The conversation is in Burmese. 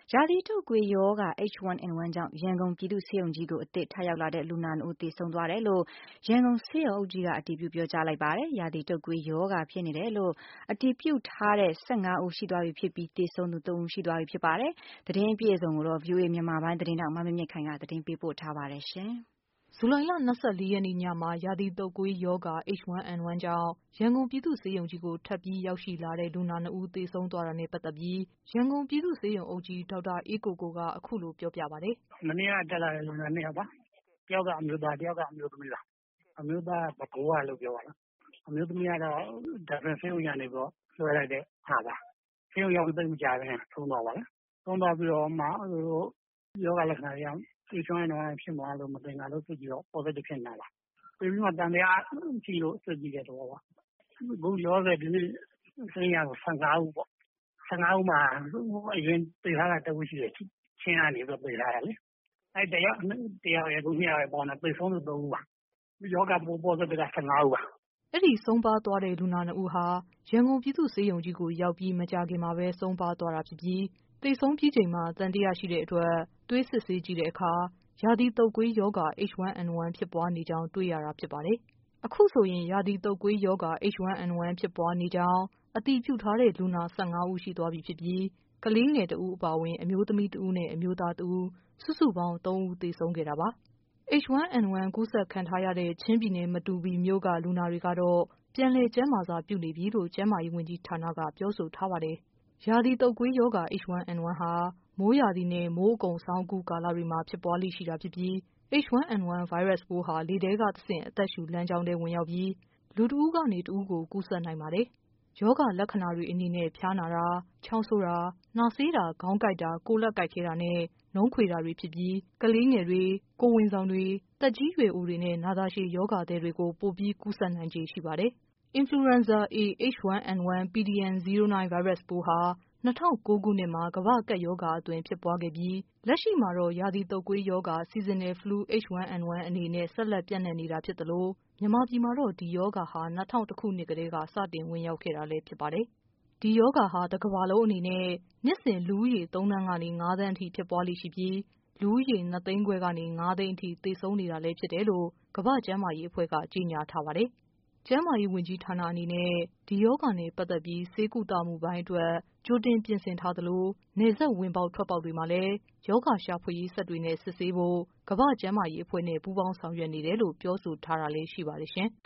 ရာသီတုပ်ကွေးရောဂါ H1N1 ကြောင့်ရန်ကုန်ပြည်သူ့ဆေးရုံကြီးကိုအသစ်ထပ်ရောက်လာတဲ့လူနာ 2 ဦးသေဆုံးသွားတယ်လို့ရန်ကုန်ဆေးရုံအုပ်ကြီးကအတည်ပြုပြောကြားလိုက်ပါတယ်။ရာသီတုပ်ကွေးရောဂါဖြစ်နေတယ်လို့အတည်ပြုထားတဲ့15ဦးရှိသွားပြီဖြစ်ပြီးသေဆုံးသူ3ဦးရှိသွားပြီဖြစ်ပါတယ်။သတင်းအပြည့်အစုံကိုတော့ VOA မြန်မာပိုင်းသတင်းထောက်မမြင့်မြင့်ခိုင်ကသတင်းပေးပို့ထားပါတယ်ရှင်။ဇူလိုင်လ24ရက်နေ့ညမှာရာသီတုပ်ကွေးရောဂါ H1N1 ကြောင့်ရန်ကုန်ပြည်သူ့ဆေးရုံကြီးကိုထပ်ပြီးရောက်ရှိလာတဲ့လူနာ 2 ဦးသေဆုံးသွားတာနဲ့ပတ်သက်ပြီးရန်ကုန်ပြည်သူ့ဆေးရုံအုပ်ကြီးဒေါက်တာအေးကိုကိုကအခုလိုပြောပြပါတယ်။မနေ့ကတက်လာတဲ့လူနာ2ယောက်ပါ။တယောက်ကအမျိုးသားတယောက်ကအမျိုးသမီးပါ။အမျိုးသားကဘကိုးကလို့ပြောပါလား။အမျိုးသမီးကတော့ဒါပြန်ဆေးရုံရနေပြီးလွှဲလိုက်တဲ့ဟာပါ။ဆေးရုံရောက်သိမကြခင်ဆုံးသွားပါလား။ဆုံးသွားပြီးတော့မှယောဂလက္ခဏာတွေH1N1 ဖြစ်မှာလို့မသိငါလို့သိပြီးတော့ positive ဖြစ်နေတာပါ။ပြီးပြီးမှတန်တရားကြည့်လို့စစ်ကြည့်တဲ့တော့ပါ။အခုလောဆယ်ဒီနေ့ဆေးရတော့15ဦးပေါ့။15ဦးမှာအရင်ပြေးထားတာတဝက်ရှိတယ်ချင်းကနေပြီးပြေးထားတယ်လေ။အဲ့တယောက်ရဲ့ခု2ယောက်ရဲ့ပေါင်းတာပြေဆုံးသူ3ဦးပါ။ယောဂပိုး positive က15ဦးပါ။အဲ့ဒီဆုံးပါသွားတဲ့လူနာ 2 ဦးဟာရန်ကုန်ပြည်သူ့ဆေးရုံကြီးကိုရောက်ပြီးမကြာခင်မှာပဲဆုံးပါသွားတာဖြစ်ပြီးသေဆုံးပြီးချိန်မှာသံသယရှိတဲ့အတွက်သွေးစစ်ဆေးကြည့်တဲ့အခါရာသီတုပ်ကွေးရောဂါ H1N1 ဖြစ်ပွားနေကြောင်းတွေ့ရတာဖြစ်ပါတယ်။အခုဆိုရင်ရာသီတုပ်ကွေးရောဂါ H1N1 ဖြစ်ပွားနေကြောင်းအတည်ပြုထားတဲ့လူနာ15ဦးရှိသွားပြီဖြစ်ပြီးကလေးငယ်1ဦးအပါအဝင်အမျိုးသမီး1ဦးနဲ့အမျိုးသား1ဦးစုစုပေါင်း3ဦးသေဆုံးခဲ့တာပါ။ H1N1 ကူးစက်ခံထားရတဲ့ချင်းပြည်နယ်မတူပီမြို့ကလူနာတွေကတော့ပြန်လည်ကျန်းမာစွာပြုနေပြီလို့ကျန်းမာရေးဝန်ကြီးဌာနကပြောဆိုထားပါတယ်။ရာသီတုပ်ကွေးရောဂါ H1N1 ဟာမိုးရာသီနဲ့မိုးအကုံဆောင်းအကူးကာလတွေမှာဖြစ်ပွားလေ့ရှိတာဖြစ်ပြီး H1N1 ဗိုင်းရပ်စ်ပိုးဟာလေထဲကတဆင့်အသက်ရှူလမ်းကြောင်းထဲဝင်ရောက်ပြီးလူတစ်ဦးကနေတစ်ဦးကိုကူးစက်နိုင်ပါတယ်။ရောဂါလက္ခဏာတွေအနေနဲ့ဖျားနာတာ၊ချောင်းဆိုးတာ၊နှာစေးတာ၊ခေါင်းကိုက်တာ၊ကိုယ်လက်ကိုက်ခဲတာနဲ့နုန်းခွေတာတွေဖြစ်ပြီးကလေးငယ်တွေ၊ကိုယ်ဝန်ဆောင်တွေ၊သက်ကြီးရွယ်အိုတွေနဲ့နာတာရှည်ရောဂါသည်တွေကိုပိုပြီးကူးစက်နိုင်ခြေရှိပါတယ်။ Influenza A H1N1 pdm09 ဗိုင်းရပ်စ်ပိုးဟာ2009ခုနှစ်မှာကမ္ဘာ့ကပ်ရောဂါအသွင်ဖြစ်ပွားခဲ့ပြီးလက်ရှိမှာတော့ရာသီတုပ်ကွေးရောဂါ Seasonal Flu H1N1 အနေနဲ့ဆက်လက်ပျံ့နှံ့နေတာဖြစ်သလိုမြန်မာပြည်မှာတော့ဒီရောဂါဟာ2001ခုနှစ်ကတည်းကစတင်ဝင်ရောက်ခဲ့တာလည်းဖြစ်ပါတယ်။ဒီရောဂါဟာတစ်ကမ္ဘာလုံးအနေနဲ့နှစ်စဉ်လူဦးရေ3 သန်းကနေ5 သန်းအထိဖြစ်ပွားလေ့ရှိပြီးလူဦးရေ2 သိန်းခွဲကနေ5 သိန်းအထိသေဆုံးနေတာလည်းဖြစ်တယ်လို့ကမ္ဘာ့ကျန်းမာရေးအဖွဲ့ကကြေညာထားပါတယ်။ကျန်းမာရေးဝန်ကြီးဌာနအနေနဲ့ဒီရောဂါနဲ့ပတ်သက်ပြီးဆေးကုသမှုပိုင်းအတွက်ကြိုတင်ပြင်ဆင်ထားသလိုနယ်စပ်ဝင်ပေါက်ထွက်ပေါက်တွေမှာလည်းရောဂါရှာဖွေရေးစက်တွေနဲ့စစ်ဆေးဖို့ကမ္ဘာ့ကျန်းမာရေးအဖွဲ့နဲ့ပူးပေါင်းဆောင်ရွက်နေတယ်လို့ပြောဆိုထားတာလည်းရှိပါတယ်ရှင်။